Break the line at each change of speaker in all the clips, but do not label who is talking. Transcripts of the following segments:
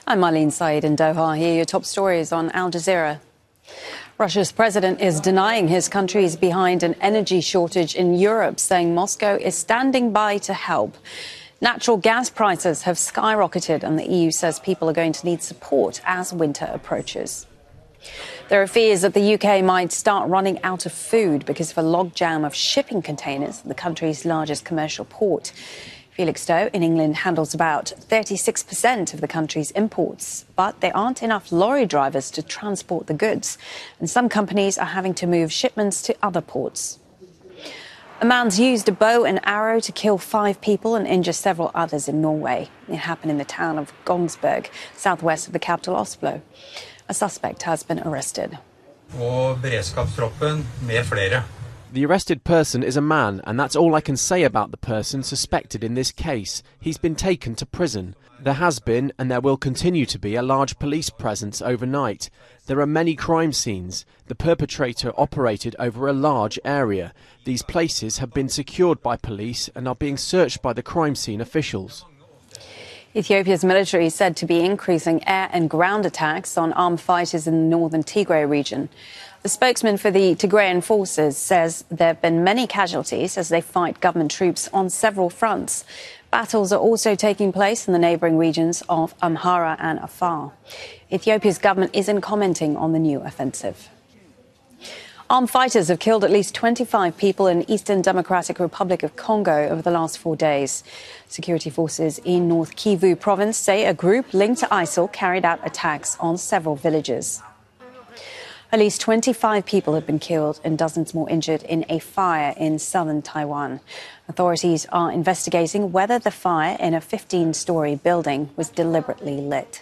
I'm Marlene Said in Doha. Here are your top stories on Al Jazeera. Russia's president is denying his country is behind an energy shortage in Europe, saying Moscow is standing by to help. Natural gas prices have skyrocketed and the EU says people are going to need support as winter approaches. There are fears that the UK might start running out of food because of a logjam of shipping containers at the country's largest commercial port. Felixstowe in England handles about 36% of the country's imports, but there aren't enough lorry drivers to transport the goods, and some companies are having to move shipments to other ports. A man's used a bow and arrow to kill 5 people and injure several others in Norway. It happened in the town of Kongsberg, southwest of the capital Oslo. A suspect has been arrested.
Og beredskapstroppen med flere.
The arrested person is a man, and that's all I can say about the person suspected in this case. He's been taken to prison. There has been, and there will continue to be, a large police presence overnight. There are many crime scenes. The perpetrator operated over a large area. These places have been secured by police and are being searched by the crime scene officials.
Ethiopia's military is said to be increasing air and ground attacks on armed fighters in the northern Tigray region. The spokesman for the Tigrayan forces says there have been many casualties as they fight government troops on several fronts. Battles are also taking place in the neighbouring regions of Amhara and Afar. Ethiopia's government isn't commenting on the new offensive. Armed fighters have killed at least 25 people in Eastern Democratic Republic of Congo over the last 4 days. Security forces in North Kivu province say a group linked to ISIL carried out attacks on several villages. At least 25 people have been killed and dozens more injured in a fire in southern Taiwan. Authorities are investigating whether the fire in a 15-story building was deliberately lit.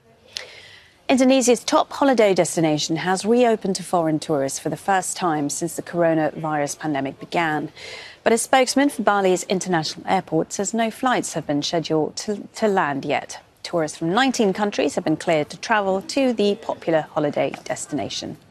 Indonesia's top holiday destination has reopened to foreign tourists for the first time since the coronavirus pandemic began. But a spokesman for Bali's international airport says no flights have been scheduled to land yet. Tourists from 19 countries have been cleared to travel to the popular holiday destination.